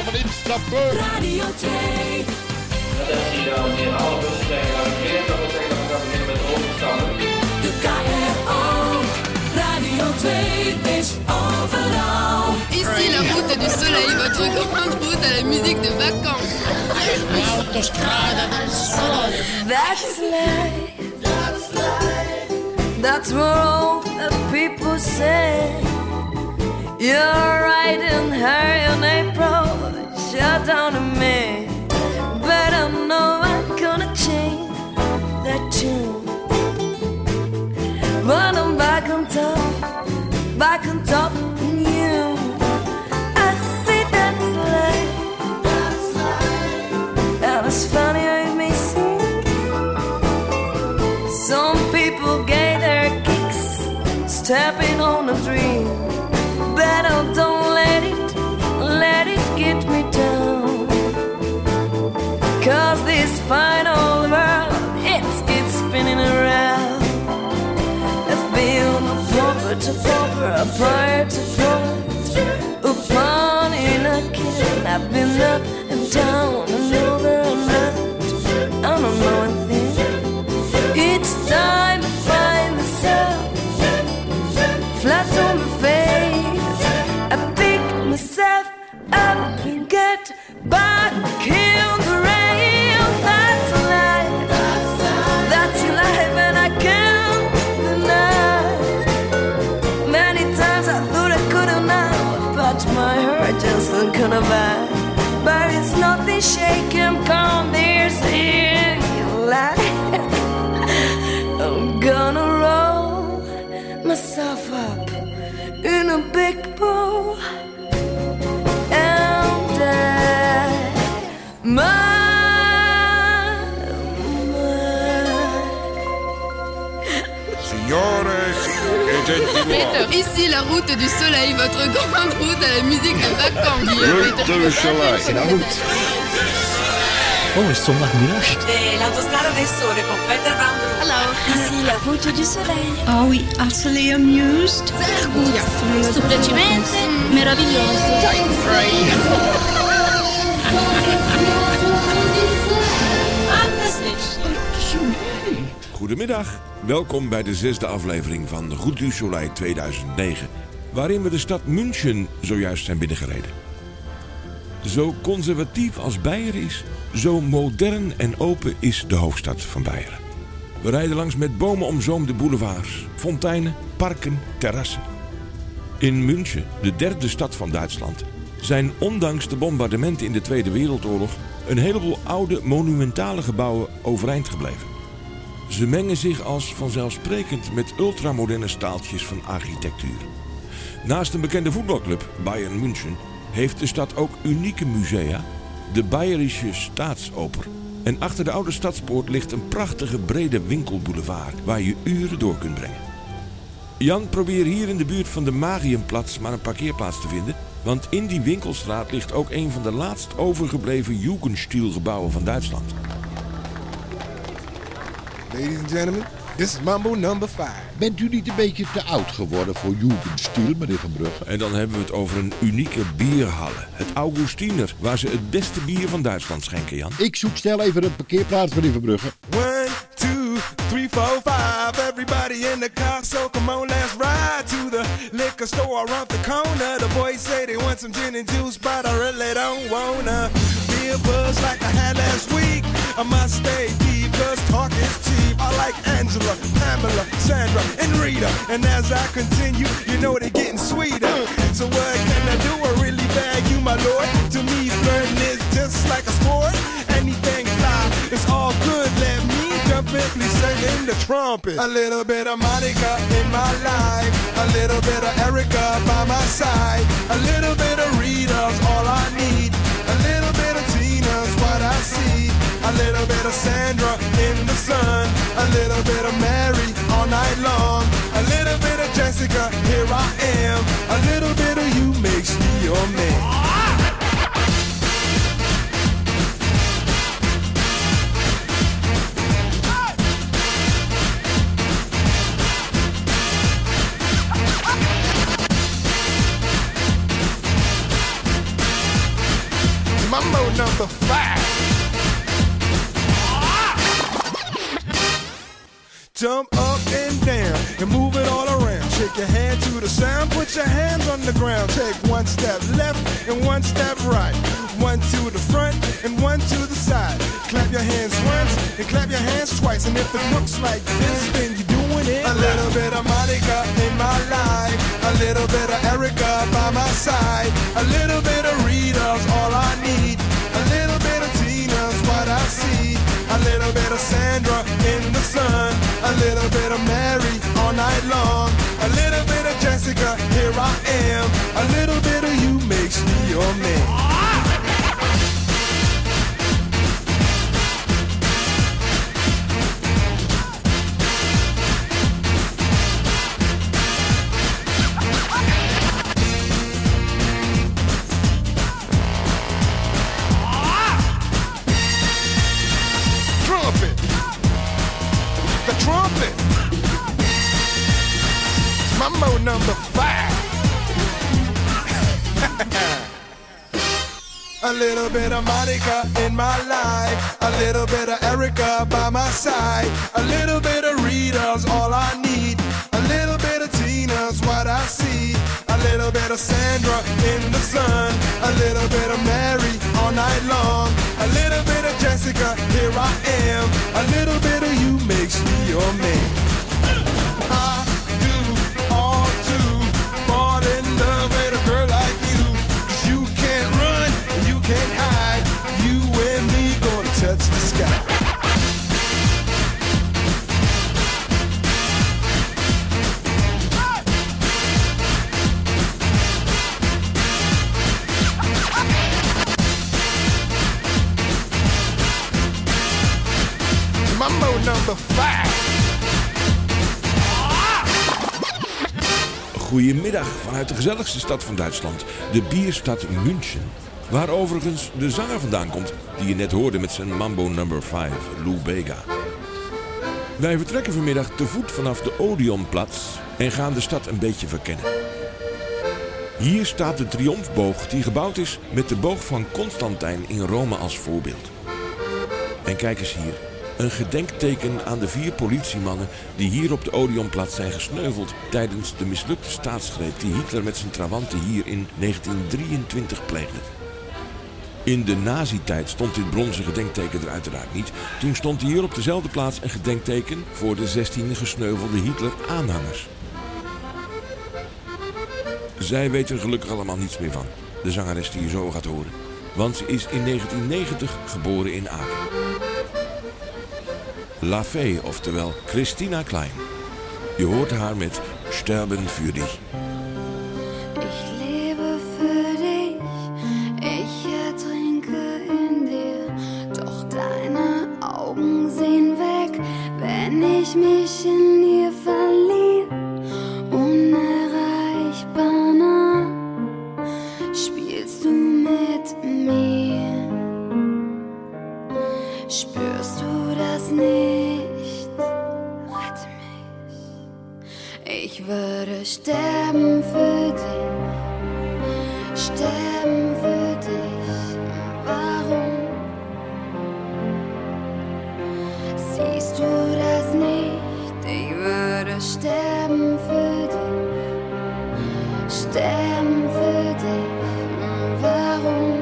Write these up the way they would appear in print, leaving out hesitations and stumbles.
van instappen. Radio 2. Attentie dames en heren, alle bussen zijn gearriveerd. Dat wil zeggen dat we gaan beginnen met de overstappen. De KRO. Radio 2 is overal. Ici la route du soleil, votre grande route à la musique de vacances. Autostrada del Sol. That's life. That's what all the people say. You're riding high in April, shut down to me. But I know I'm gonna change that tune. But I'm back on top in you. I see that's life. And it's funny how me sing. Some people get their kicks stepping on a dream. But I don't let it get me down. 'Cause this final world, it's spinning around. I've been a pauper to pauper, a prior to pride, a pawn in a kid. I've been up and down and over and round. I don't know a thing. It's time to find myself flat on my face. I pick myself up and get back in the rain. That's life. That's life, and I can't deny. Many times I thought I could have now, but my heart just couldn't abide. But it's nothing shaking, calm, there's a lie. I'm gonna roll myself up in a big bowl and Signores e Peter, gentiluomini. ici la route du soleil, votre grande route à la musique de vacances. Route du Soleil. Nou goed. Oh, is het zondagmiddag? L'autostrada del sole con Peter Van Broek. Hallo. ici la route du soleil. Are we utterly amused? Semplicemente meraviglioso. Goedemiddag, welkom bij de 6e aflevering van Route du Soleil 2009, waarin we de stad München zojuist zijn binnengereden. Zo conservatief als Beieren is, zo modern en open is de hoofdstad van Beieren. We rijden langs met bomen omzoomde boulevards, fonteinen, parken, terrassen. In München, de 3e stad van Duitsland, zijn ondanks de bombardementen in de Tweede Wereldoorlog een heleboel oude monumentale gebouwen overeind gebleven. Ze mengen zich als vanzelfsprekend met ultramoderne staaltjes van architectuur. Naast een bekende voetbalclub, Bayern München, heeft de stad ook unieke musea, de Bayerische Staatsoper. En achter de oude stadspoort ligt een prachtige brede winkelboulevard waar je uren door kunt brengen. Jan probeert hier in de buurt van de Marienplatz maar een parkeerplaats te vinden, want in die winkelstraat ligt ook een van de laatst overgebleven Jugendstilgebouwen van Duitsland. Ladies and gentlemen, this is Mambo number 5. Bent u niet een beetje te oud geworden voor Jugendstil, meneer Van Brugge? En dan hebben we het over een unieke bierhalle, het Augustiner, waar ze het beste bier van Duitsland schenken, Jan. Ik zoek snel even een parkeerplaats, meneer Van Brugge. 1, 2, 3, 4, 5. Everybody in the car, so come on, let's ride to the liquor store around the corner. The boys say they want some gin and juice, but I really don't wanna be a buzz like I had last week. I must stay deep, cause talk is cheap. I like Angela, Pamela, Sandra, and Rita. And as I continue, you know they're getting sweeter. So what can I do? I really bag you, my lord. To me, flirting is just like a sport. Anything fly, it's all good. Let me jump in, please sing in the trumpet. A little bit of Monica in my life. A little bit of Erica by my side. A little bit of Rita's all I need. A little bit of Tina's what I see. A little bit of Sandra in the sun. A little bit of Mary all night long. A little bit of Jessica, here I am. A little bit of you makes me your man. Mambo number 5. Jump up and down and move it all around. Shake your hand to the sound, put your hands on the ground. Take one step left and one step right. One to the front and one to the side. Clap your hands once and clap your hands twice. And if it looks like this, then you're doing it. A little bit of Monica in my life. A little bit of Erica by my side. A little bit of Rita's all I need. A little bit of Tina's what I see. A little bit of Sandra in the sun. A little bit of Mary all night long. A little bit of Jessica, here I am. A little bit of you makes me your man. Mambo number 5. A little bit of Monica in my life. A little bit of Erica by my side. A little bit of Rita's all I need. A little bit of Tina's what I see. A little bit of Sandra in the sun. A little bit of Mary all night long. A little bit of Jessica, here I am. A little bit of you makes me your man. I do all to fall in love with a girl like you. 'Cause you can't run and you can't hide. You and me gonna touch the sky. Mambo number 5. Goedemiddag vanuit de gezelligste stad van Duitsland, de bierstad München. Waar overigens de zanger vandaan komt die je net hoorde met zijn Mambo number 5, Lou Bega. Wij vertrekken vanmiddag te voet vanaf de Odeonplatz en gaan de stad een beetje verkennen. Hier staat de triomfboog die gebouwd is met de boog van Constantijn in Rome als voorbeeld. En kijk eens hier. Een gedenkteken aan de 4 politiemannen die hier op de Odeonplatz zijn gesneuveld tijdens de mislukte staatsgreep die Hitler met zijn trawanten hier in 1923 pleegde. In de nazi-tijd stond dit bronzen gedenkteken er uiteraard niet. Toen stond hier op dezelfde plaats een gedenkteken voor de 16 gesneuvelde Hitler-aanhangers. Zij weten er gelukkig allemaal niets meer van, de zangeres die je zo gaat horen. Want ze is in 1990 geboren in Aken. La Fee, oftewel Christina Klein. Je hoort haar met Sterben für dich. Ich lebe für dich, ich ertrinke in dir. Doch deine Augen sehen weg, wenn ich mich in dir verliere. Unerreichbar nah, spielst du mit mir. Spürst du das nicht? Rette mich. Ich würde sterben für dich. Sterben für dich. Warum? Siehst du das nicht? Ich würde sterben für dich. Sterben für dich. Warum?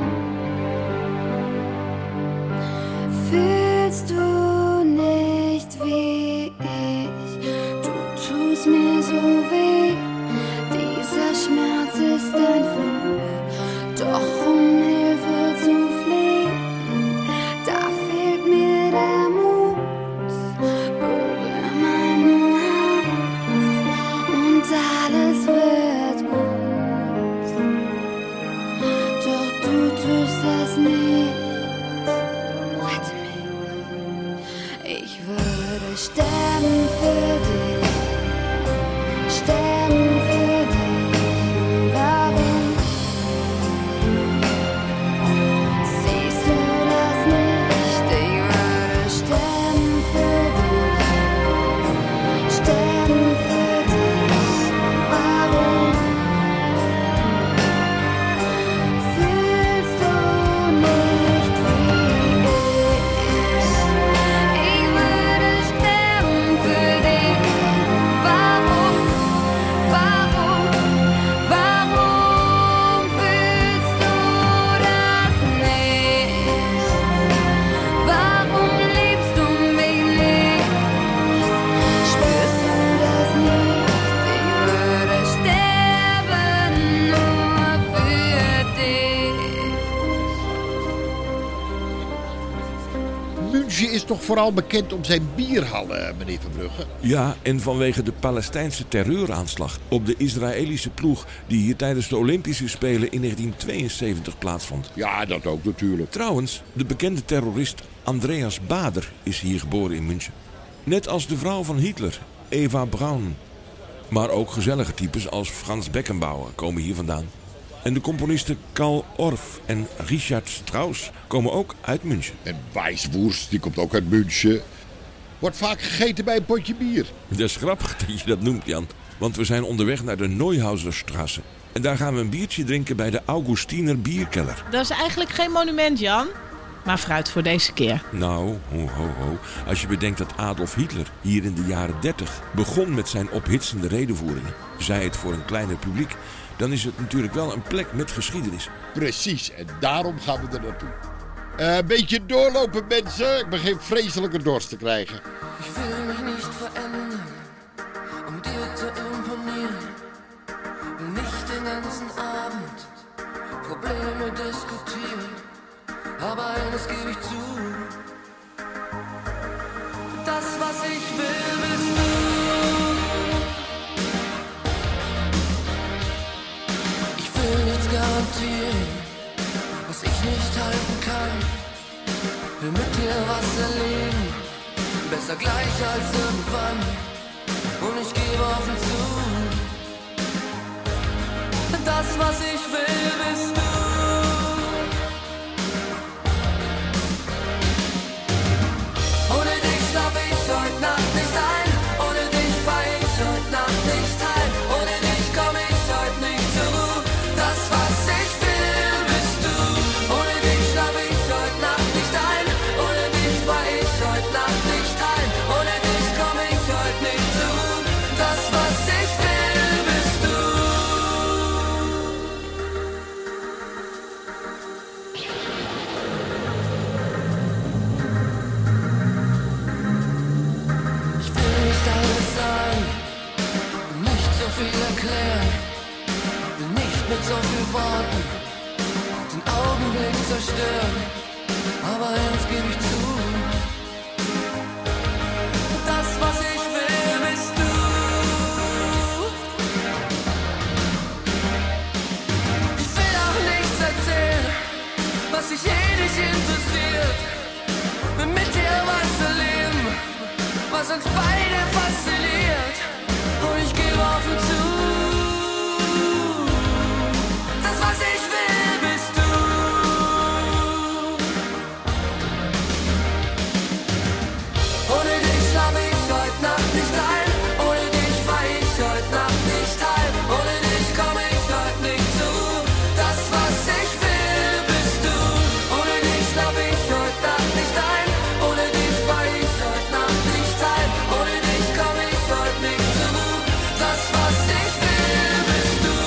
Fühlst du nicht wie ich? Du tust mir so weh. Dieser Schmerz ist ein Fluch. Doch um Hilfe zu flehen, da fehlt mir der Mut. Berühr mein Herz und alles wird gut. Doch du tust das nicht. Ich würde sterben für dich, sterben für dich. Warum? Siehst du das nicht? Ich würde sterben für dich, sterben für dich. Warum? Fühlst du nicht? München is toch vooral bekend om zijn bierhallen, meneer Verbrugge? Ja, en vanwege de Palestijnse terreuraanslag op de Israëlische ploeg die hier tijdens de Olympische Spelen in 1972 plaatsvond. Ja, dat ook natuurlijk. Trouwens, de bekende terrorist Andreas Bader is hier geboren in München. Net als de vrouw van Hitler, Eva Braun. Maar ook gezellige types als Franz Beckenbauer komen hier vandaan. En de componisten Karl Orff en Richard Strauss komen ook uit München. En Weisswurst, die komt ook uit München. Wordt vaak gegeten bij een potje bier. Dat is grappig dat je dat noemt, Jan. Want we zijn onderweg naar de Neuhauserstraße. En daar gaan we een biertje drinken bij de Augustiner Bierkeller. Dat is eigenlijk geen monument, Jan. Maar fruit voor deze keer. Nou, ho. Als je bedenkt dat Adolf Hitler hier in de jaren 30 begon met zijn ophitsende redevoeringen, zij het voor een kleiner publiek, dan is het natuurlijk wel een plek met geschiedenis. Precies, en daarom gaan we er naartoe. Een beetje doorlopen, mensen. Ik begin vreselijke dorst te krijgen. Ich will mich nicht verändern, um dir zu imponieren. Will nicht den ganzen Abend Probleme diskutieren. Aber eines gebe ich zu. Das, was ich will, bist du. Ich will nichts garantieren, was ich nicht halten kann. Will mit dir was erleben, besser gleich als irgendwann. Und ich gebe offen zu. Das, was ich will, bist du. Ohne dich schlaf ich heute Nacht nicht ein. Ohne dich fahr ich heute Nacht nicht heim. Ohne dich komm ich heute nicht zur Ruhe. Das, was ich will, bist du. Ohne dich schlaf ich heute Nacht nicht ein. Ohne dich fahr ich heute Nacht nicht heim. Ohne dich komm ich heute nicht zur Ruhe. Das, was ich will, bist du. Ich will nicht alles sagen, nicht so viel erklären, will nicht mit so viel Worten den Augenblick zerstören, aber eins gebe ich zu. Das, was ich will, bist du. Ich will auch nichts erzählen, was dich nicht interessiert. Will mit dir was erleben, was uns beide fasziniert. Und ich gebe offen zu. Das, was ich will, bist du. Ohne dich schlaf ich heute Nacht nicht ein. Ohne dich fahr ich heute Nacht nicht heim. Ohne dich komm ich heute nicht zur Ruhe. Das, was ich will, bist du. Ohne dich schlaf ich heute Nacht nicht ein. Ohne dich fahr ich heute Nacht nicht heim. Ohne dich komm ich heute nicht zur Ruhe. Das, was ich will, bist du.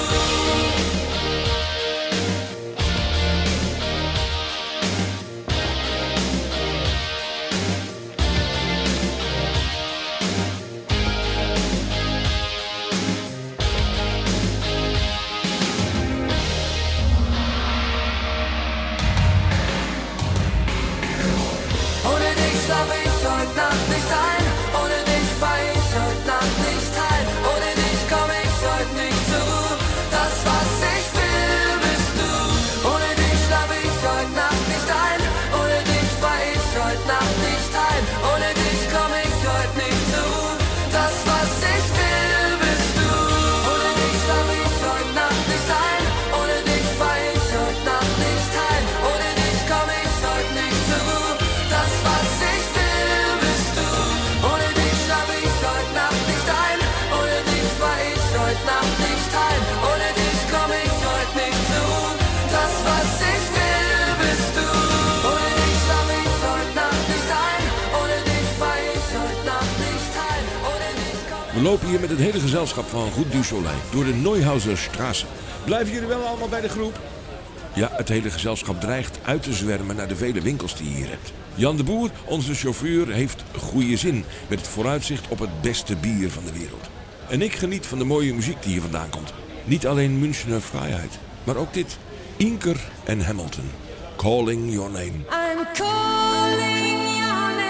Ohne dich schlaf ich heute Nacht nicht ein. Ohne dich fahr ich heute Nacht nicht heim. Ohne dich komm ich heute nicht zur Ruhe. Das, was ich will, bist du. Ohne dich schlaf ich heute Nacht nicht ein. Ohne dich fahr ich heute Nacht nicht heim. Ohne dich komm ich heute nicht zur Ruhe. Das, was ich will, bist du. Ohne dich schlaf ich heute Nacht nicht ein. Ohne dich fahr ich heute Nacht nicht heim. Ohne dich komm ich heute nicht zur Ruhe. Das, was ich will, bist du. Ohne dich schlaf ich heute Nacht nicht ein. Ohne dich fahr ich heute Nacht nicht heim. Ohne dich komm ich heute nicht zur Ruhe. Das, was ich will, bist du. Ohne dich schlaf ich heute Nacht nicht ein. Ohne dich fahr ich heute Nacht nicht heim. Ohne dich komm ich. We lopen hier met het hele gezelschap van Route du Soleil door de Neuhauserstraße. Blijven jullie wel allemaal bij de groep? Ja, het hele gezelschap dreigt uit te zwermen naar de vele winkels die je hier hebt. Jan de Boer, onze chauffeur, heeft goede zin met het vooruitzicht op het beste bier van de wereld. En ik geniet van de mooie muziek die hier vandaan komt. Niet alleen Münchener vrijheid, maar ook dit. Inker en Hamilton. Calling Your Name. I'm calling your name.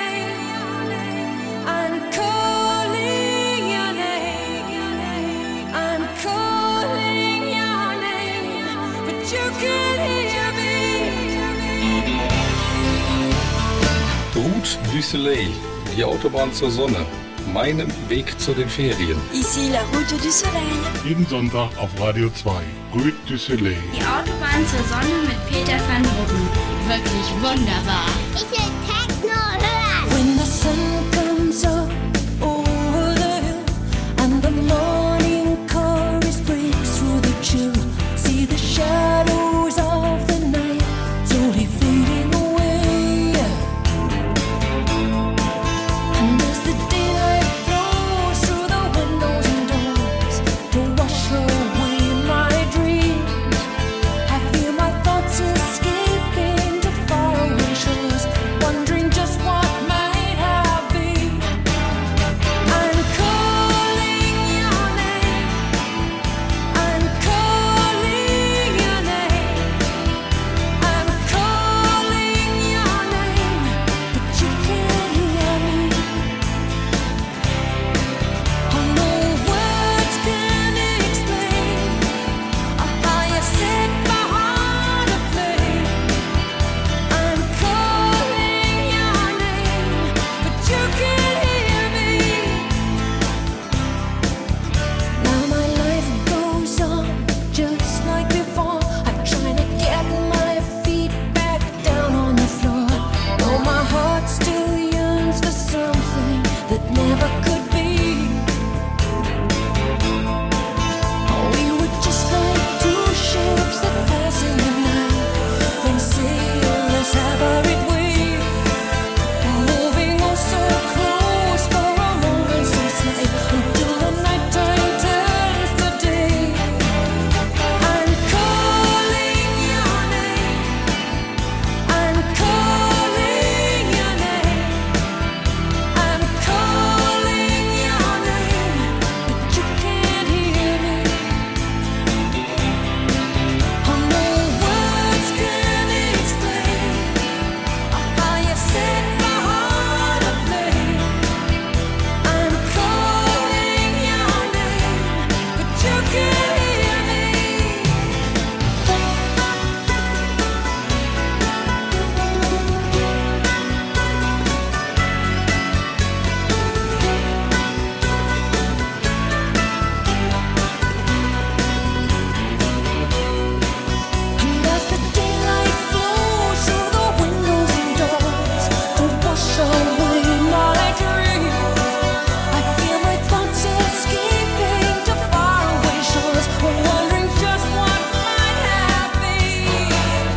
Route du Soleil, die Autobahn zur Sonne. Meinem Weg zu den Ferien. Ici la Route du Soleil. Jeden Sonntag auf Radio 2. Route du Soleil. Die Autobahn zur Sonne mit Peter van Bruggen. Wirklich wunderbar. Ich will Techno hören. When the sun comes up over the hill and the morning chorus breaks through the chill, see the shadows of the night slowly fading away. And as the daylight flows through the windows and doors to wash away my dreams, I feel my thoughts escaping to faraway shores, wondering just what might have been. I'm calling your name. I'm calling your name. I'm calling your name, but you can't hear me. Oh, no words can explain how you set my heart aflame. I'm calling your name, but you can't hear me. Now my life goes on just like before. I'm trying to get my feet back down on the floor. Though my heart still yearns for something that never could be. We were just like two ships that pass in the night, then sailors have a red wave, moving oh so close for a moment so slight until the nighttime turns to day. I'm calling your name. I'm calling your name. I'm calling your name, but you can't hear me. Oh, no words can explain how you set my heart aflame. I'm calling your name, but you can't hear me. And as the daylight flows through the windows and doors to wash away my dreams, I feel my thoughts escaping to faraway shores, wondering just what might have been.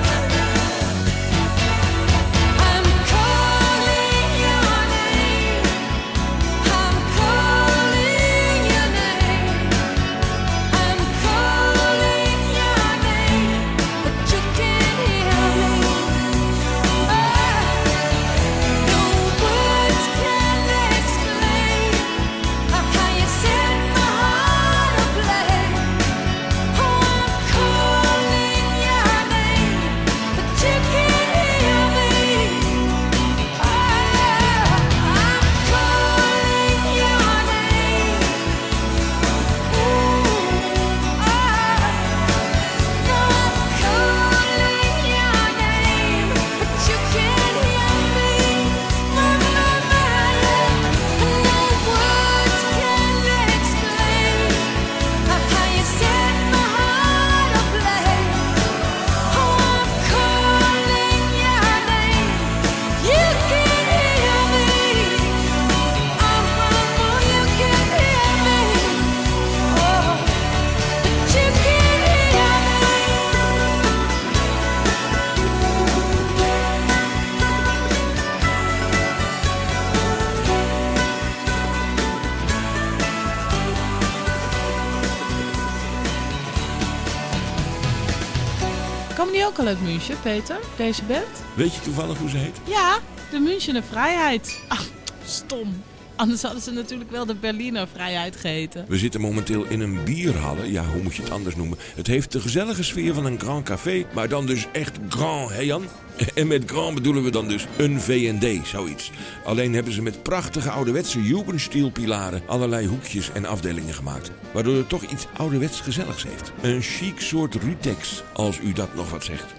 I'm calling your name. I'm calling your name. I'm calling your name, but you can't hear me. No words can explain how you set my heart aflame. Oh, I'm calling your name, but you can't hear me. I'm calling your name. No, I'm calling your name, but you can't hear me. No words can explain how you set my heart aflame. Oh, I'm calling your name. You can't hear me. You can't hear me. Oh, but you can't hear Komen die ook al uit München, Peter? Deze band? Weet je toevallig hoe ze heet? Ja, de Münchener Vrijheid. Ach, stom. Anders hadden ze natuurlijk wel de Berliner Vrijheid geheten. We zitten momenteel in een bierhalle. Ja, hoe moet je het anders noemen? Het heeft de gezellige sfeer van een grand café, maar dan dus echt grand, hè Jan? En met grand bedoelen we dan dus een V&D, zoiets. Alleen hebben ze met prachtige ouderwetse Jugendstilpilaren allerlei hoekjes en afdelingen gemaakt. Waardoor het toch iets ouderwets gezelligs heeft. Een chic soort Rutex, als u dat nog wat zegt.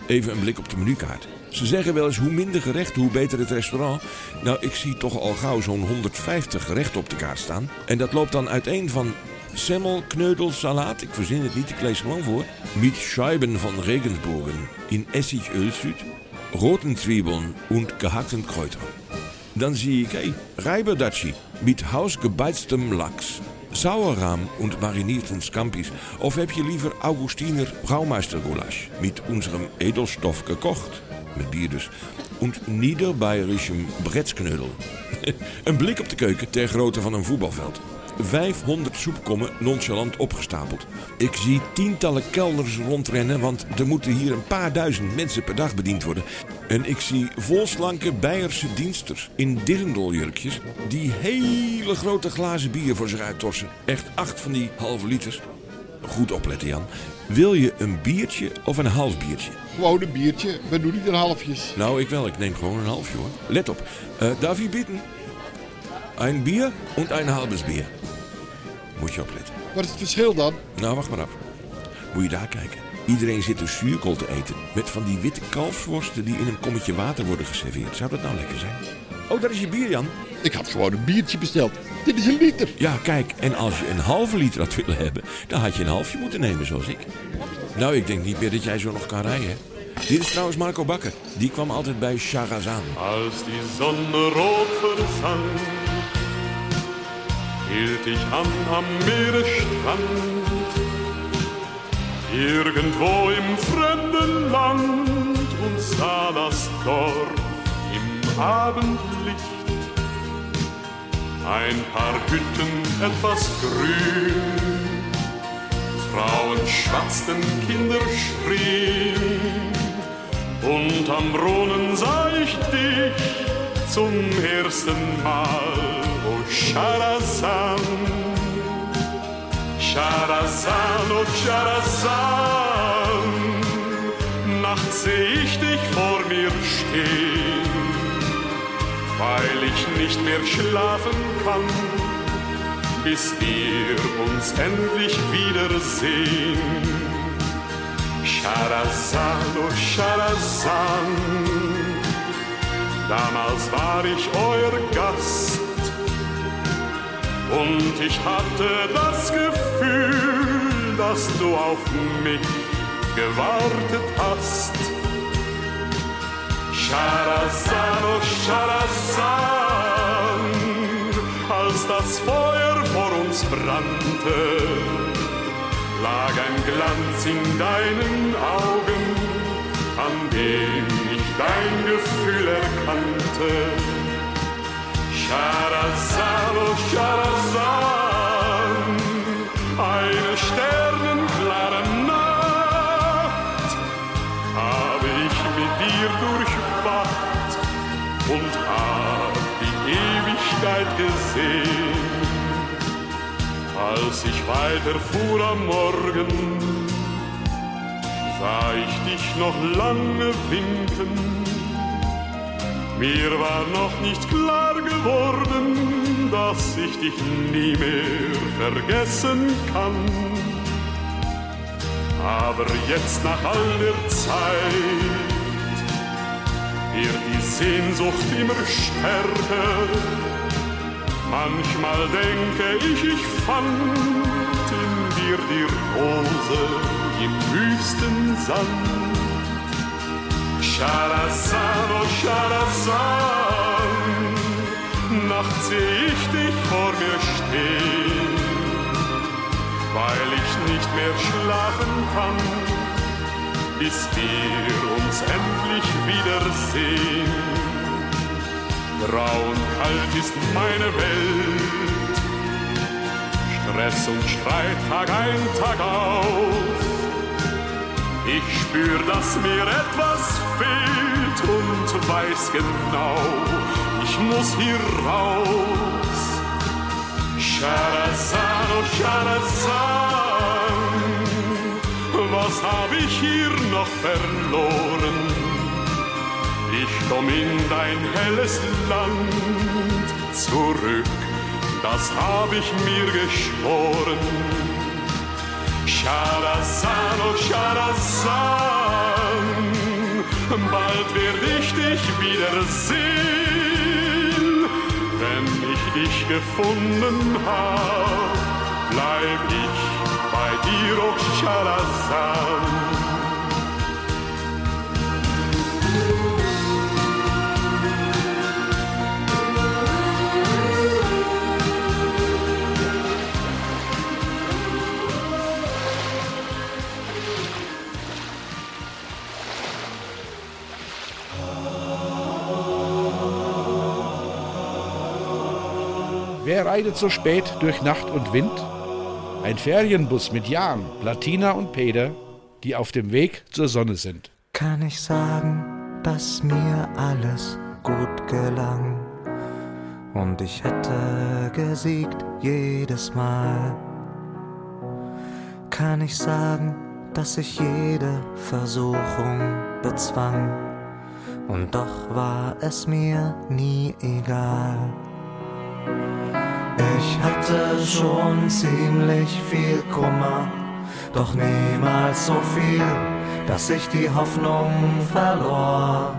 Even een blik op de menukaart. Ze zeggen wel eens hoe minder gerechten, hoe beter het restaurant. Nou, ik zie toch al gauw zo'n 150 gerechten op de kaart staan. En dat loopt dan uiteen van semmel, knödelsalaat, ik verzin het niet, ik lees gewoon voor. Mit Scheiben van Regensburgen in Essigölsüd, roten Zwiebeln und gehackten Kräutern. Dan zie ik, Reiberdatschi mit hausgebeiztem Lachs, Sauerrahm und marinierten Scampis. Of heb je liever Augustiner Braumeistergulasch mit unserem Edelstoff gekocht, met bier dus, und niederbayerischem Brettsknödel. Een blik op de keuken ter grootte van een voetbalveld. 500 soepkommen nonchalant opgestapeld. Ik zie tientallen kelners rondrennen, want er moeten hier een paar duizend mensen per dag bediend worden. En ik zie volslanke Beierse diensters in dirndeljurkjes die hele grote glazen bier voor zich uittorsen. Echt 8 van die halve liters. Goed opletten, Jan. Wil je een biertje of een half biertje? Gewoon een biertje. We doen niet in halfjes. Nou, ik wel. Ik neem gewoon een halfje, hoor. Let op. Darf ich bitten? Een bier en een halbes bier. Moet je opletten. Wat is het verschil dan? Nou, wacht maar af. Moet je daar kijken. Iedereen zit een zuurkool te eten. Met van die witte kalfsworsten die in een kommetje water worden geserveerd. Zou dat nou lekker zijn? Oh, daar is je bier, Jan. Ik had gewoon een biertje besteld. Dit is een liter. Ja, kijk. En als je een halve liter had willen hebben, dan had je een halfje moeten nemen, zoals ik. Nou, ik denk niet meer dat jij zo nog kan rijden, hè? Dit is trouwens Marco Bakker. Die kwam altijd bij Charazan. Als die Sonne rot verzank, hielt ich am Meeresstrand. Irgendwo im fremden Land und sah das Dorf im Abendlicht. Ein paar Hütten, etwas grün, Frauen schwatzten, Kinder schrien. Und am Brunnen sah ich dich zum ersten Mal, oh Charazan. Charazan, oh Charazan, nachts seh ich dich vor mir stehen, weil ich nicht mehr schlafen kann, bis wir uns endlich wiedersehen. Charazan, oh Charazan, damals war ich euer Gast und ich hatte das Gefühl, dass du auf mich gewartet hast. Charazan, oh Charazan, als das Feuer vor uns brannte, lag ein Glanz in deinen Augen, an dem ich dein Gefühl erkannte. Charazan, oh Charazan, eine sternenklare Nacht habe ich mit dir durchwacht und hab die Ewigkeit gesehen. Als ich weiterfuhr am Morgen, sah ich dich noch lange winken. Mir war noch nicht klar geworden, dass ich dich nie mehr vergessen kann. Aber jetzt nach all der Zeit wird die Sehnsucht immer stärker. Manchmal denke ich fand in dir die Rose im Wüstensand. Charazan, oh Charazan, nachts seh ich dich vor mir stehen, weil ich nicht mehr schlafen kann, bis wir uns endlich wiedersehen. Grau und kalt ist meine Welt, Stress und Streit Tag ein, Tag aus. Ich spür, dass mir etwas fehlt und weiß genau, ich muss hier raus. Charazan, oh Charazan, was hab ich hier noch verloren? Ich komm in dein helles Land zurück, das hab ich mir geschworen. Charazan, oh Charazan, bald werd ich dich wiedersehen. Wenn ich dich gefunden hab, bleib ich bei dir, oh Schalazan. Wer reitet so spät durch Nacht und Wind? Ein Ferienbus mit Jan, Platina und Peter, die auf dem Weg zur Sonne sind. Kann ich sagen, dass mir alles gut gelang und ich hätte gesiegt jedes Mal? Kann ich sagen, dass ich jede Versuchung bezwang und doch war es mir nie egal? Ich hatte schon ziemlich viel Kummer, doch niemals so viel, dass ich die Hoffnung verlor.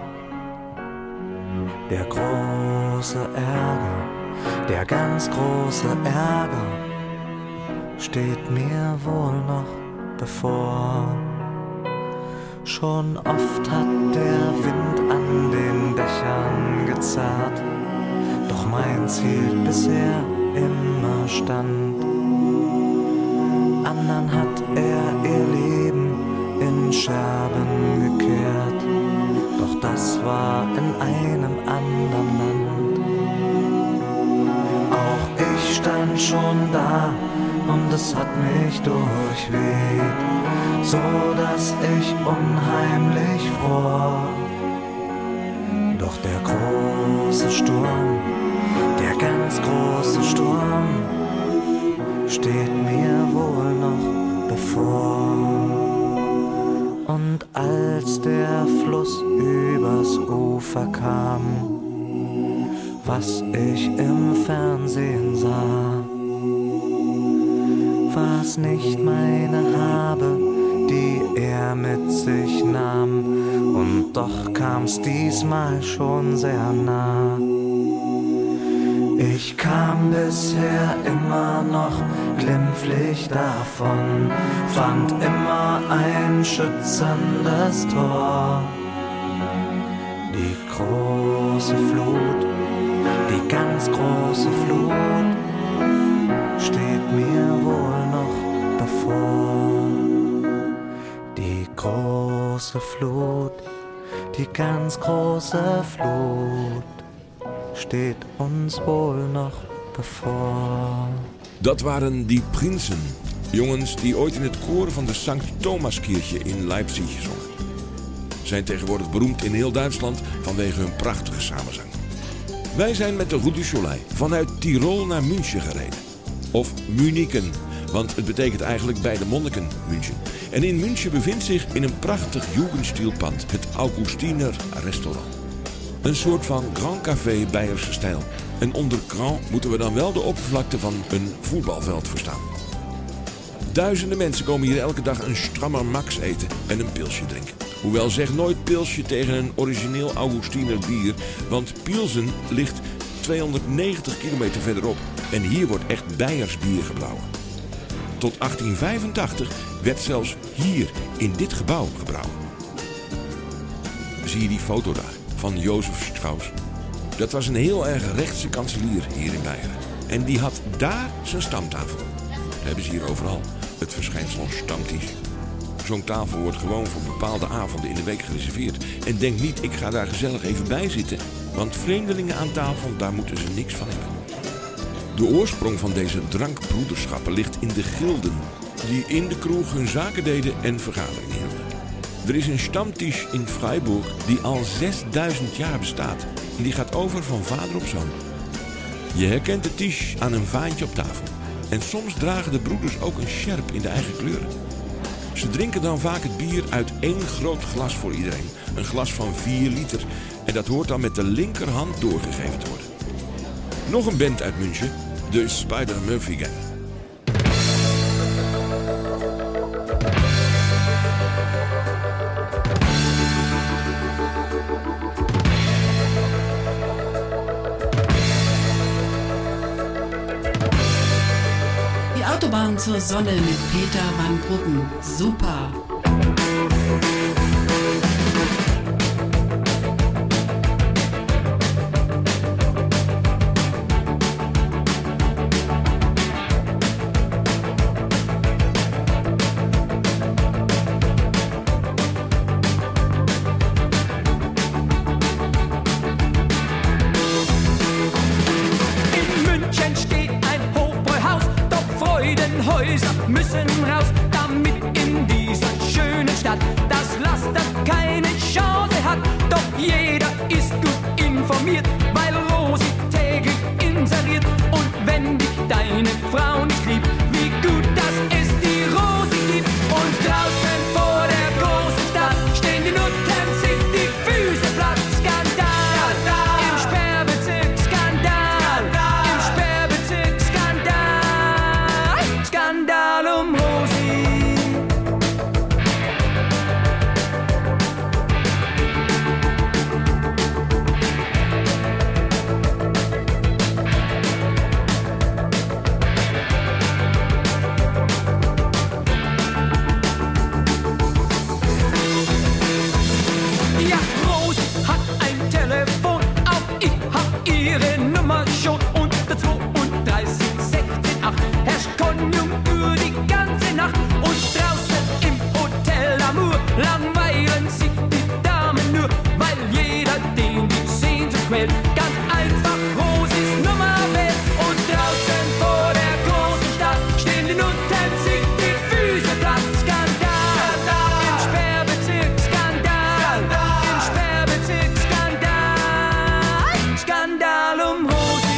Der große Ärger, der ganz große Ärger, steht mir wohl noch bevor. Schon oft hat der Wind an den Dächern gezerrt, doch meins hielt bisher immer stand. Andern hat er ihr Leben in Scherben gekehrt, doch das war in einem anderen Land. Auch ich stand schon da und es hat mich durchweht, so dass ich unheimlich fror. Doch der große Sturm, der ganz große Sturm, steht mir wohl noch bevor. Und als der Fluss übers Ufer kam, was ich im Fernsehen sah, war's nicht meine Habe, die er mit sich nahm, und doch kam's diesmal schon sehr nah. Ich kam bisher immer noch glimpflich davon, fand immer ein schützendes Tor. Die große Flut, die ganz große Flut, steht mir wohl noch bevor. Die große Flut, die ganz große Flut, steht uns wohl noch bevor. Dat waren die Prinsen. Jongens die ooit in het koor van de Sankt Thomaskirche in Leipzig zongen. Zijn tegenwoordig beroemd in heel Duitsland vanwege hun prachtige samenzang. Wij zijn met de Route du Soleil vanuit Tirol naar München gereden. Of Munichen, want het betekent eigenlijk bij de monniken München. En in München bevindt zich in een prachtig Jugendstilpand het Augustiner Restaurant. Een soort van Grand Café Beierse stijl. En onder Grand moeten we dan wel de oppervlakte van een voetbalveld verstaan. Duizenden mensen komen hier elke dag een strammer Max eten en een pilsje drinken. Hoewel zeg nooit pilsje tegen een origineel Augustiner bier, want Pilsen ligt 290 kilometer verderop. En hier wordt echt Beiers bier gebrouwen. Tot 1885 werd zelfs hier in dit gebouw gebrouwen. Zie je die foto daar van Jozef Strauss? Dat was een heel erg rechtse kanselier hier in Beieren. En die had daar zijn stamtafel. Dat hebben ze hier overal. Het verschijnsel Stammtisch. Zo'n tafel wordt gewoon voor bepaalde avonden in de week gereserveerd. En denk niet, ik ga daar gezellig even bij zitten. Want vreemdelingen aan tafel, daar moeten ze niks van hebben. De oorsprong van deze drankbroederschappen ligt in de gilden, die in de kroeg hun zaken deden en vergaderingen hielden. Er is een Stammtisch in Freiburg die al 6000 jaar bestaat. En die gaat over van vader op zoon. Je herkent de tisch aan een vaantje op tafel. En soms dragen de broeders ook een sjerp in de eigen kleuren. Ze drinken dan vaak het bier uit 1 groot glas voor iedereen. Een glas van 4 liter. En dat hoort dan met de linkerhand doorgegeven te worden. Nog een band uit München, de Spider-Murphy Gang. Autobahn zur Sonne mit Peter van Bruggen. Super. Müssen raus, damit in dieser schönen Stadt das Laster keine Chance hat. Doch jeder ist gut informiert, weil Rosi täglich inseriert. Und wenn dich deine Frau nicht liebt, wie gut, dass es die Rosi gibt. Und draußen vor der großen Stadt stehen die Nutten, sich die Füße platt. Skandal, im Sperrbezirk, Skandal, im Sperrbezirk, Skandal, Skandal um Rosi. Ja, Rosi hat ein Telefon, auch ich hab ihre Nummer schon. Unter 32 16 8 herrscht Konjunktur die ganze Nacht. Und draußen im Hotel Amour langweilen sich die Damen nur, weil jeder den die Sehnsucht quält. Ganz einfach Rosis Nummer wählt. Und draußen vor der großen Stadt stehen die Nutten, sich die Füße platt. Skandal, im Sperrbezirk, Skandal, im Sperrbezirk, Skandal, Skandal um Rosi.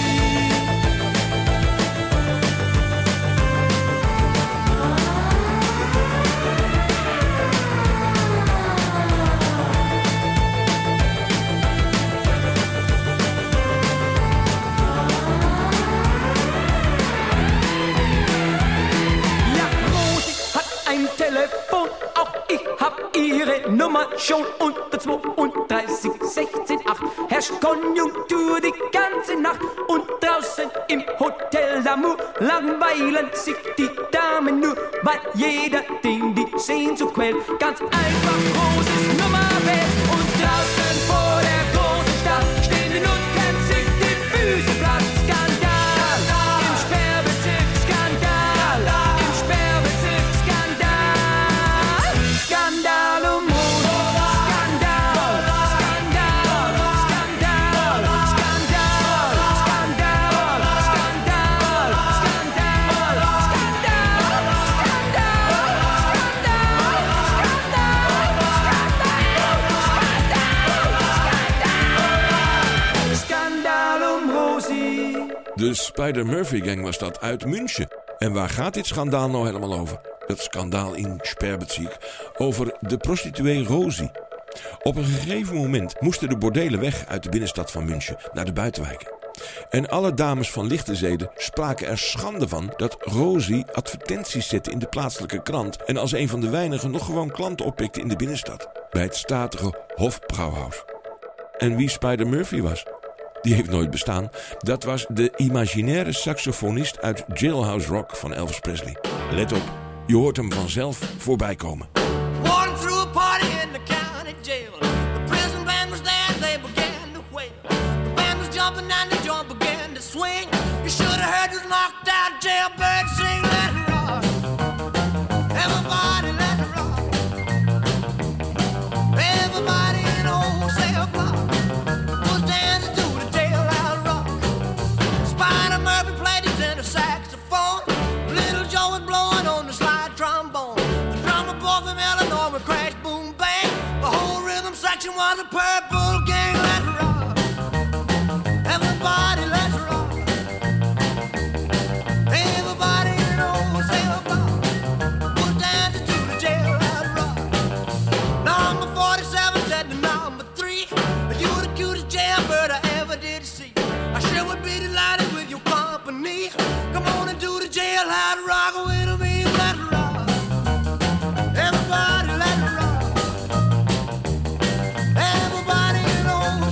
Ja, Rosi hat ein Telefon, auch ich hab ihre Nummer schon. Unter 32 16 8 herrscht Konjunktur die ganze Nacht. Und draußen im Hotel d'Amour langweilen sich die Damen nur, weil jeder den die Sehnsucht quält. Ganz einfach Rosis Nummer wählt. Und draußen vor der großen Stadt stehen die Nutten, sich die Füße platt. Skandal, im Sperrbezirk, Skandal, im Sperrbezirk, Skandal, Skandal um Rosi. Skandal, Skandal, Skandal, Skandal, Skandal, Skandal, Skandal, Skandal um Rosi. De Spider-Murphy-gang was dat uit München. En waar gaat dit schandaal nou helemaal over? Het schandaal in Sperrbezirk over de prostituee Rosi. Op een gegeven moment moesten de bordelen weg uit de binnenstad van München naar de buitenwijken. En alle dames van lichte zeden spraken er schande van dat Rosi advertenties zette in de plaatselijke krant en als een van de weinigen nog gewoon klanten oppikte in de binnenstad. Bij het statige Hofbrauhaus. En wie Spider-Murphy was? Die heeft nooit bestaan. Dat was de imaginaire saxofonist uit Jailhouse Rock van Elvis Presley. Let op, je hoort hem vanzelf voorbij komen. Walking through a party in the county jail. The prison band was there, they began to wail. The band was jumping and the joint began to swing. You should have heard this knocked out jailbird sing. Let it rock, everybody let it rock. Everybody in the whole cell block was dancing to the jailhouse rock. Spider-Murphy played his tenor saxophone. Little Joe was blowing on the slide trombone. The drummer boy from Illinois would crash, boom, bang. The whole rhythm section was a purple gang. Let's rock, everybody, let's rock. Everybody in the whole cell block was dancing to the jailhouse rock. Number 47 said to number 3, "You're the cutest jailbird I ever did see. I sure would be delighted with your company. Come on and do the jailhouse rock with me. Let's rock, everybody, let's rock. Everybody in the whole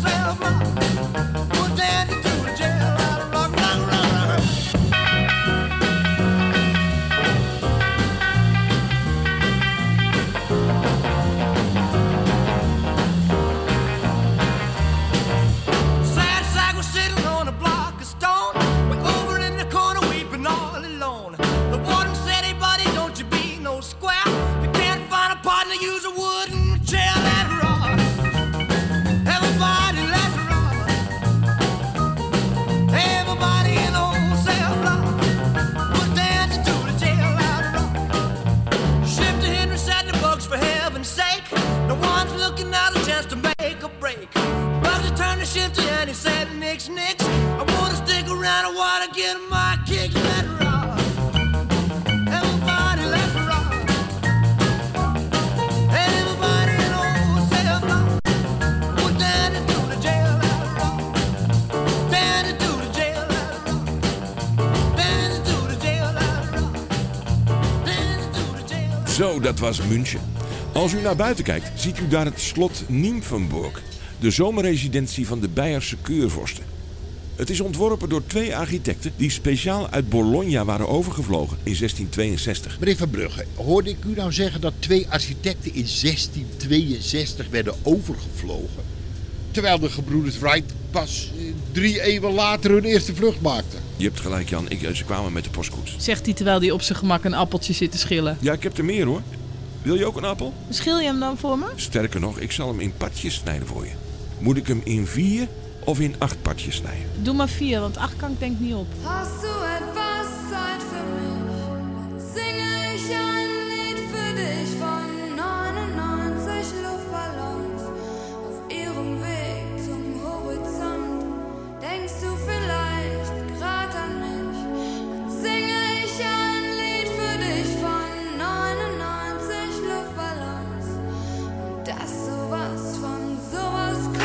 Zo, dat was München. Als u naar buiten kijkt, ziet u daar het slot Nymphenburg, de zomerresidentie van de Beierse keurvorsten. Het is ontworpen door 2 architecten die speciaal uit Bologna waren overgevlogen in 1662. Meneer Van Brugge, hoorde ik u nou zeggen dat 2 architecten in 1662 werden overgevlogen? Terwijl de gebroeders Wright pas 3 eeuwen later hun eerste vlucht maakten. Je hebt gelijk, Jan. Ze kwamen met de postkoets. Zegt hij terwijl hij op zijn gemak een appeltje zit te schillen. Ja, ik heb er meer hoor. Wil je ook een appel? Schil je hem dan voor me? Sterker nog, ik zal hem in partjes snijden voor je. Moet ik hem in 4 of in 8 partjes snijden? Doe maar 4, want 8 kan ik denk niet op. Hast du etwas Zeit für mich? Singe ich ein Lied für dich von 99 Luftballons auf ihrem Weg zum Horizont. Denkst du vielleicht grad an mich? Dann singe ich ein Lied für dich von 99 Luftballons und dass sowas von sowas kommt.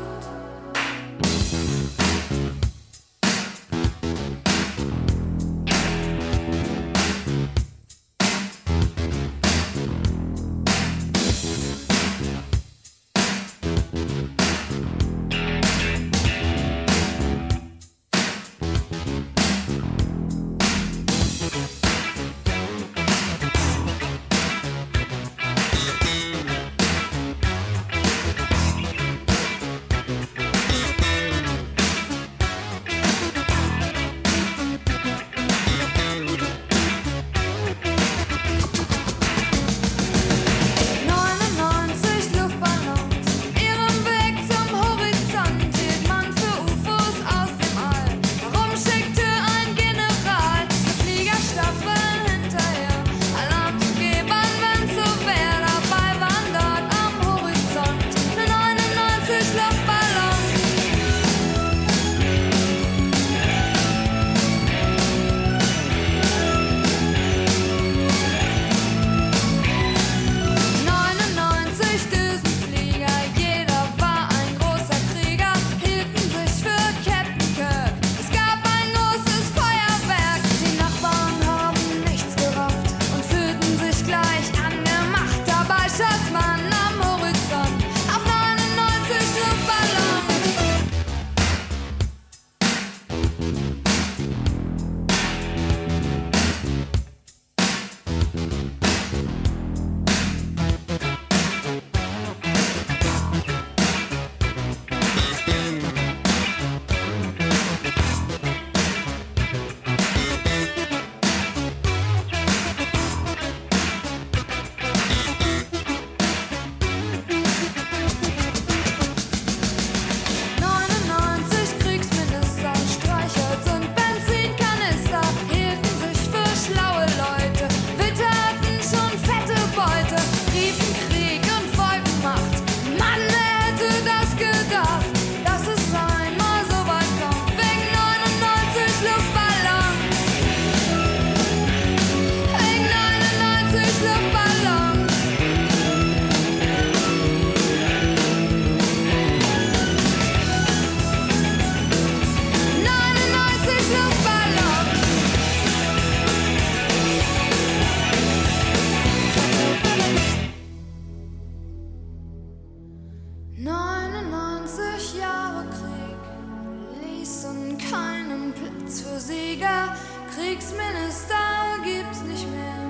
Kriegsminister gibt's nicht mehr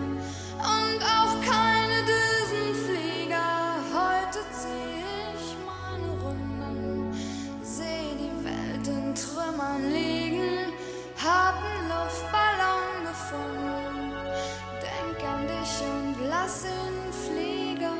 und auch keine Düsenflieger. Heute zieh ich meine Runden, seh die Welt in Trümmern liegen, hab einen Luftballon gefunden, denk an dich und lass ihn fliegen.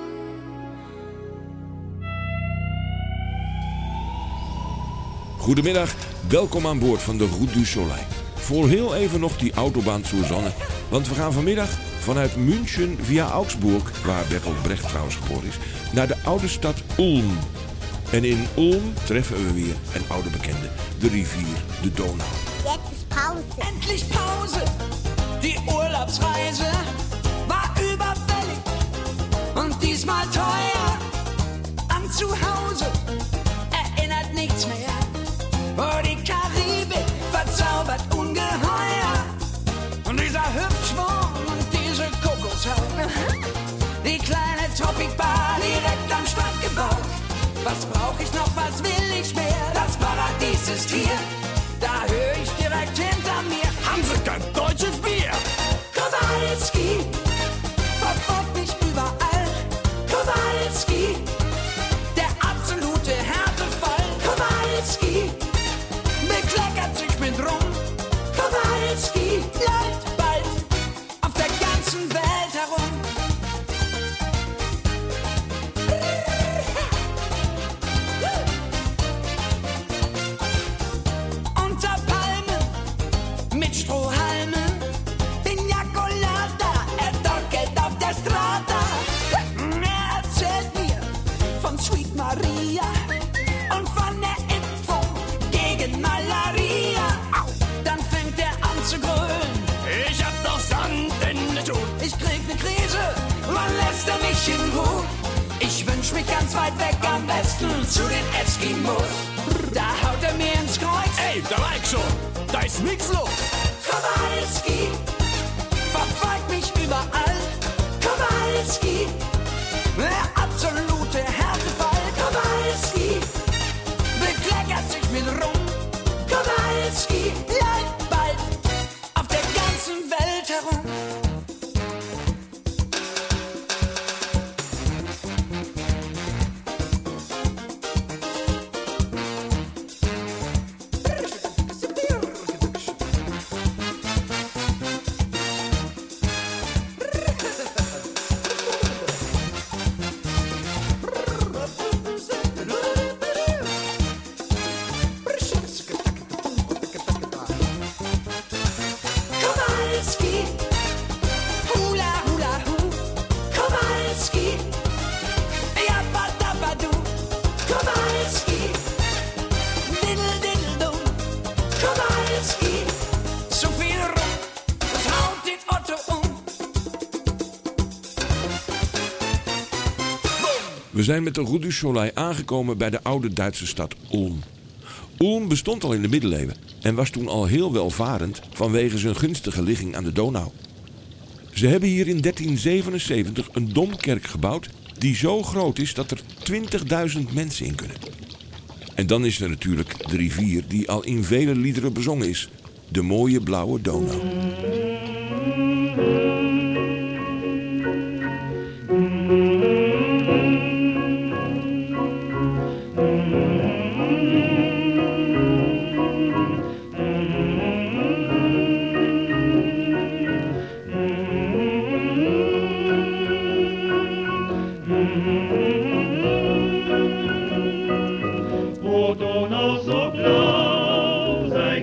Goedemiddag, welkom aan boord van de Route du Soleil. Voor heel even nog die autobaan zur Sonne, want we gaan vanmiddag vanuit München via Augsburg, waar Bertolt Brecht trouwens geboren is, naar de oude stad Ulm. En in Ulm treffen we weer een oude bekende, de rivier, de Donau. Jetzt ist Pause. Endlich Pause! Die Urlaubsreise war überfällig und diesmal teuer. An Zuhause erinnert nichts mehr. Oh, die Karibik verzaubert ungeheuer. Und dieser Hüpfschwung und diese Kokoshaut. Bar direkt am Strand gebaut. Was brauch ich noch, was will ich mehr? Das Paradies ist hier, da höre ich direkt hinter mir. Haben Sie kein deutsches Bier? Kowalski verfolgt mich überall. Kowalski, der absolute Härtefall. Kowalski bekleckert sich mit Rum. Kowalski läuft bald auf der ganzen Welt herum. Unter Palmen mit Strohhalmen, Pina Colada, er dockelt auf der Strada. Er erzählt mir von Sweet Maria und von der Impfung gegen Malaria. Dann fängt er an zu grölen. Ich hab doch Sand in der Tut. Ich krieg ne Krise, wann lässt er mich in Ruhe? Ich wünsch mich ganz weit weg, am besten zu den Eskimos. Da haut er mir ins Kreuz. Ey, da war ich schon, da ist nix los. Kowalski verfolgt mich überall. Kowalski, der absolute Härtefall. Kowalski bekleckert sich mit Rum. Kowalski läuft bald auf der ganzen Welt herum. Kowalski, hula hula hu. Kowalski, yabba dabba du. Kowalski, diddle diddle du. Kowalski, so viel rum, das haut den Otto um. We zijn met de Route du Soleil aangekomen bij de oude Duitse stad Ulm. Ulm bestond al in de middeleeuwen en was toen al heel welvarend vanwege zijn gunstige ligging aan de Donau. Ze hebben hier in 1377 een domkerk gebouwd die zo groot is dat er 20.000 mensen in kunnen. En dan is er natuurlijk de rivier die al in vele liederen bezongen is, de mooie blauwe Donau. O Donau so blau, sei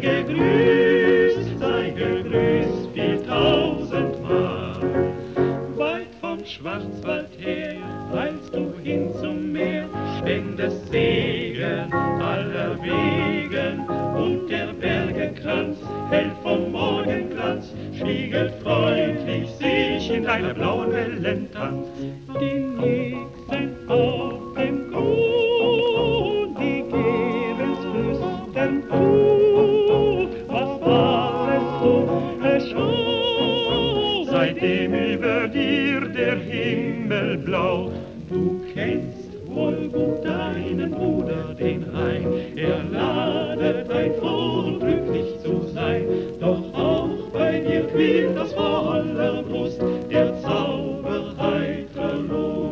gegrüßt viel tausendmal. Weit vom Schwarzwald her, eilst du hin zum Meer, schwingt des Segen aller Wegen und der Berge Kranz, hell vom Morgenglanz, spiegelt freundlich sich in deiner blauen Wellentanz. Die nächsten auf dem Grund, die geben's flüstern zu, was warest du schon, seitdem über dir der Himmel blau. Du kennst wohl gut deinen Bruder, den Rhein, er ladet ein froh und glücklich zu sein, doch auch bei dir quillt aus voller Brust der Zauber heitrer Lust.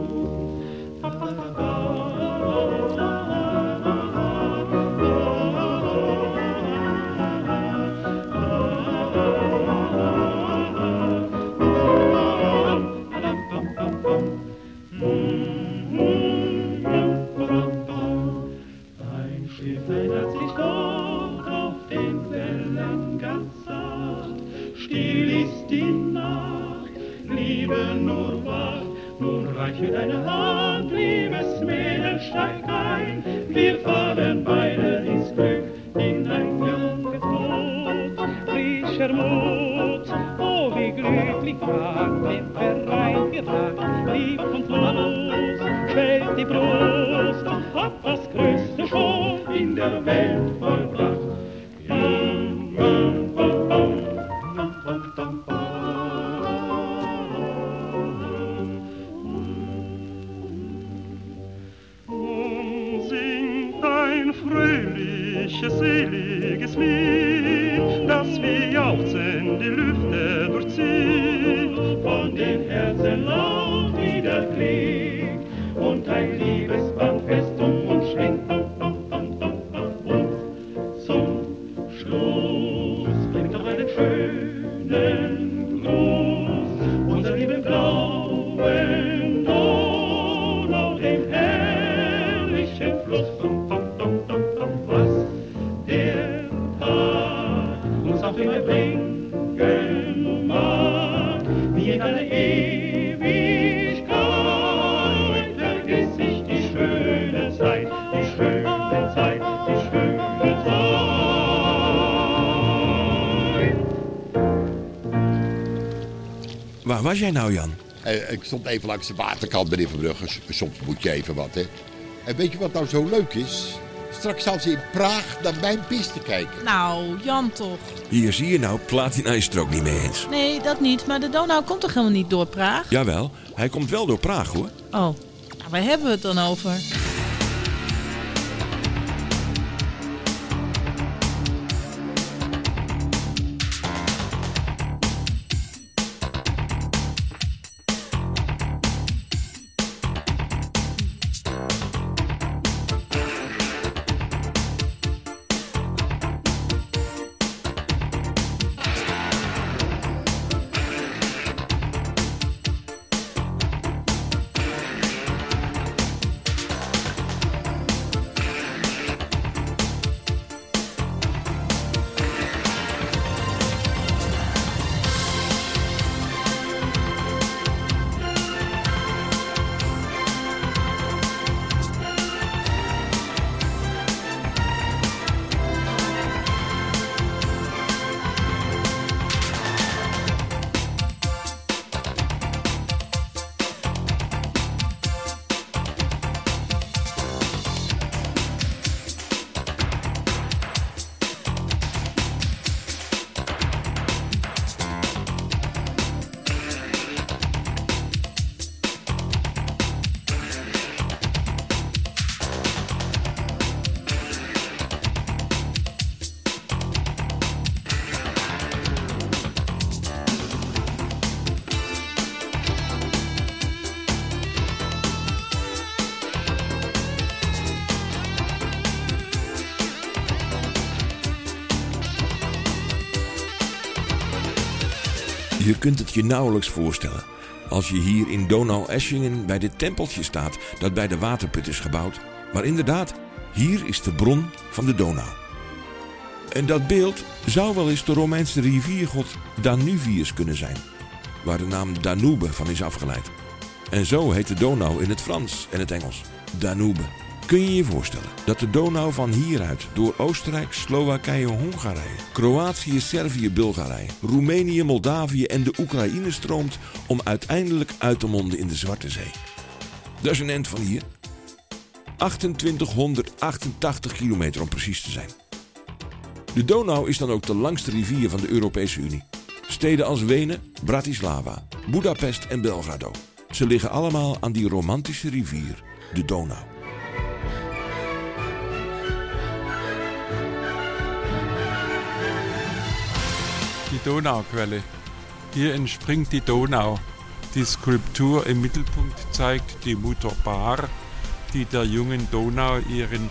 Ein Schiff erinnert sich dort auf den Wellen ganz sacht. Still ist die Nacht, Liebe nur wacht. Nun reich mir deine Hand, liebes Mädel, steig ein. Wir fahren beide ins Glück, in ein junges Boot. Frischer Mut, oh wie glücklich wagt den Verein gedacht. Lieb und los, schwellt die Brust, doch hat das Größte schon in der Welt vollbracht. welches seliges Lied, das wie jauchzend die Lüfte durchzieht, von den Herzen laut wieder klingt und ein Liebesband fest um uns schwingt. Und zum Schluss bringt noch einen schönen Gruß, unser lieben blauen Donau, den herrlichen Fluss. Was der Tag uns auch immer bringen mag, wie in einer Ewigkeit, vergiss ich die schöne Zeit, die schöne Zeit, die schöne Zeit. Waar was jij nou, Jan? Ik stond even langs de waterkant, meneer Verbrugge. Soms moet je even wat, hè. En weet je wat nou zo leuk is? Straks zal ze in Praag naar mijn piste kijken. Nou, Jan toch. Hier zie je nou, Platina is het er ook niet mee eens. Nee, dat niet. Maar de Donau komt toch helemaal niet door Praag? Jawel, hij komt wel door Praag, hoor. Oh, nou, waar hebben we het dan over? Je kunt het je nauwelijks voorstellen als je hier in Donaueschingen bij dit tempeltje staat dat bij de waterput is gebouwd. Maar inderdaad, hier is de bron van de Donau. En dat beeld zou wel eens de Romeinse riviergod Danuvius kunnen zijn, waar de naam Danube van is afgeleid. En zo heet de Donau in het Frans en het Engels, Danube. Kun je je voorstellen dat de Donau van hieruit door Oostenrijk, Slowakije, Hongarije, Kroatië, Servië, Bulgarije, Roemenië, Moldavië en de Oekraïne stroomt om uiteindelijk uit te monden in de Zwarte Zee? Dat is een end van hier. 2888 kilometer om precies te zijn. De Donau is dan ook de langste rivier van de Europese Unie. Steden als Wenen, Bratislava, Budapest en Belgrado. Ze liggen allemaal aan die romantische rivier, de Donau. Die Donauquelle. Hier entspringt die Donau. Die Skulptur im Mittelpunkt zeigt die Mutter Bar, die der jungen Donau ihren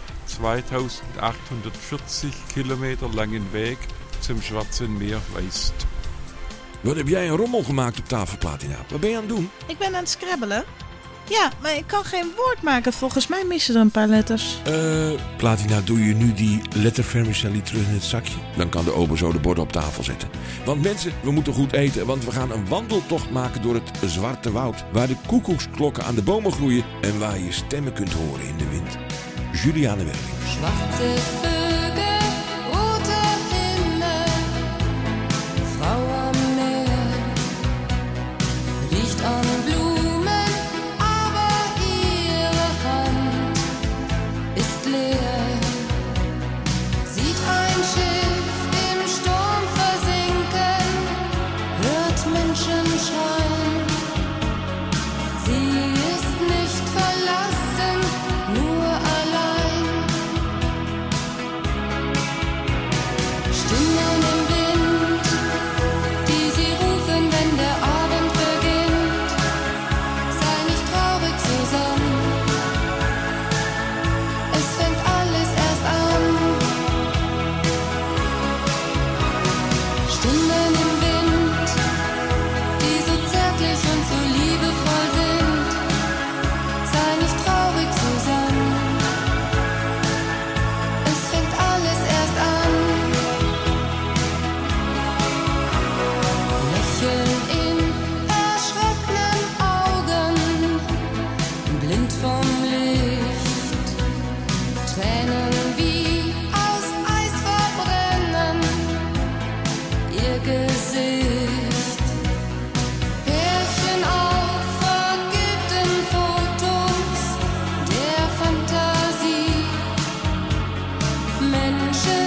2840 Kilometer langen Weg zum Schwarzen Meer weist. Wat heb jij een rommel gemaakt op tafel, Platina? Wat ben je aan het doen? Ik ben aan het scrabbelen. Ja, maar ik kan geen woord maken. Volgens mij missen er een paar letters. Platina, doe je nu die lettervermicelli terug in het zakje? Dan kan de ober zo de borden op tafel zetten. Want mensen, we moeten goed eten, want we gaan een wandeltocht maken door het Zwarte Woud, waar de koekoeksklokken aan de bomen groeien en waar je stemmen kunt horen in de wind. Juliane Werling. Schwarze Vögel, rote Himmel, Frau am Meer, riecht an Blumen, aber ihre Hand ist leer. Sieht ein Schiff im Sturm versinken, hört Menschen schreien. Sie ist nicht verlassen, nur allein. Menschen